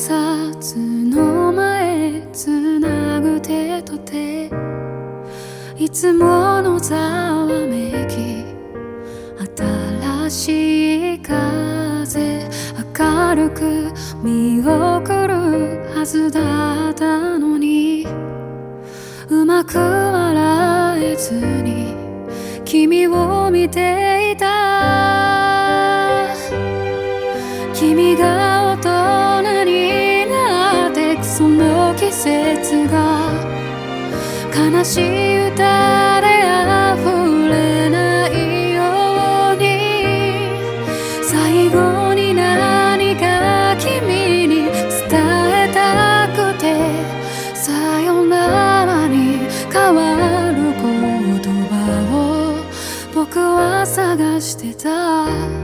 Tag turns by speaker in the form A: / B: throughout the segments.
A: 冊の前つなぐ手と手、いつものざわめき、新しい風、明るく見送るはずだったのに、うまく笑えずに君を見ていた。君が大人になってくその季節が、悲しい歌で溢れないように、最後に何か君に伝えたくて、さよならに変わる言葉を僕は探してた。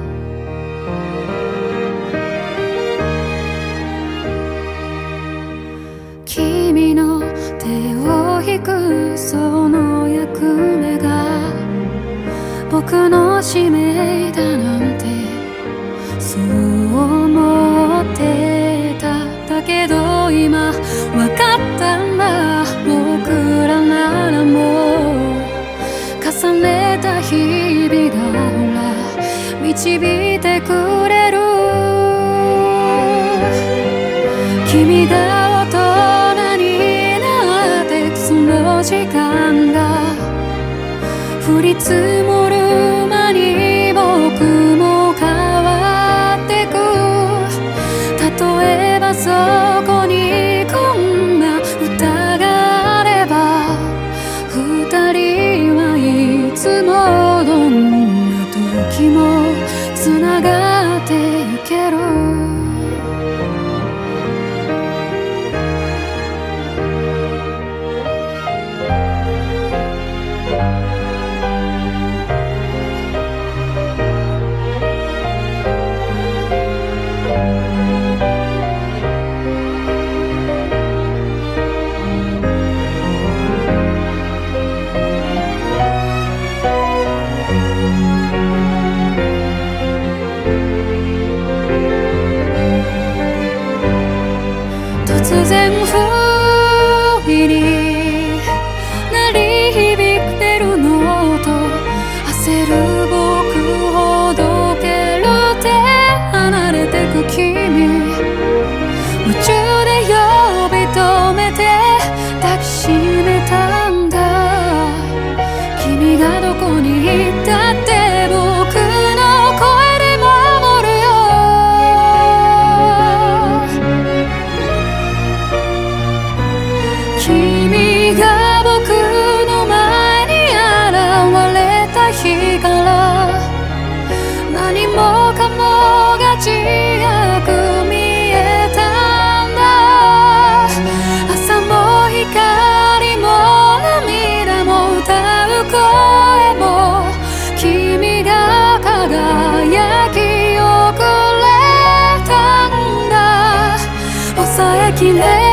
A: 君の手を引くその役目が僕の使命だなんてそう思ってた。だけど今わかったんだ、僕らならもう重ねた日々がほら導いてくれる。君が時間が降り積もる間に僕も変わってく。例えばそこにこんな歌があれば、二人はいつもどんな時もつながってゆける。突然不意に鳴り響くベルの音、焦る僕ほどける手離れてく君、夢中で呼び止めて抱きしめたんだ。君がどこにいたって僕の声で守るよ。君が僕の前に現れた日から、何もかもが違く見えたんだ。朝も光も涙も歌う声も、君が輝き遅れたんだ。抑えきれ